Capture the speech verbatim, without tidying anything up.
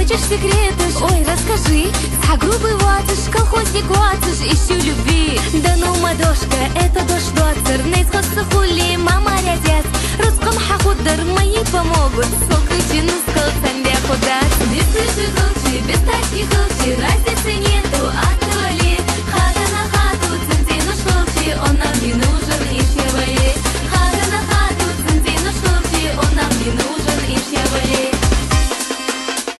хочешь секреты? Ой, расскажи. Сагрубый ватыш, колхозник ватыш, ищу любви. Да ну, мадошка, это дождь двадцер. Нейс хосы хули, мама рядят. Русском хахудер, мои помогут.